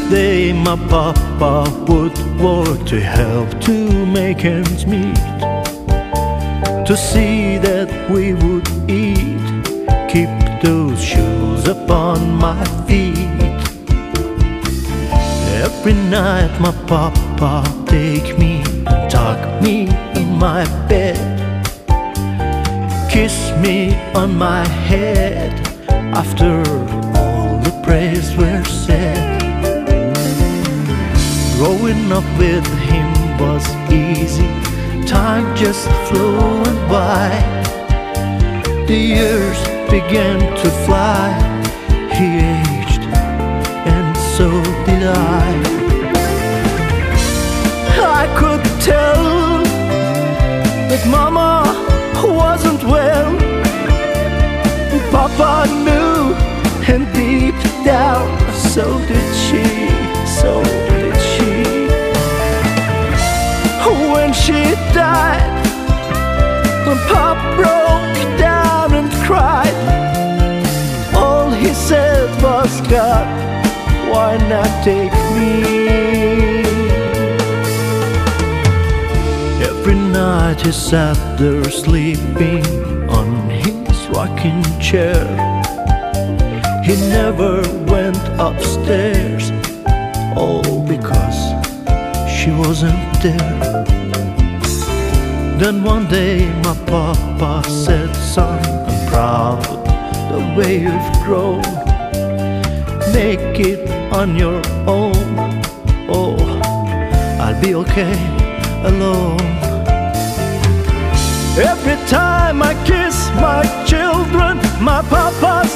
day my papa would work to help to make ends meet, to see that we would eat, keep those shoes upon my feet. Every night my papa take me, tuck me in my bed, kiss me on my head after all the prayers were said. Growing up with him was easy, time just flowing by. The years began to fly, he aged and so did I. I could tell that Mama wasn't well, Papa knew, and deep down so did she, so did she. When she died, when Pop broke down and cried, all he said was, God, why not take me? Every night he sat there sleeping on his rocking chair. He never went upstairs, all because she wasn't there. Then one day my papa said, son, I'm proud the way you've grown. Make it on your own. Oh, I'll be okay alone. Every time I kiss my children, my papa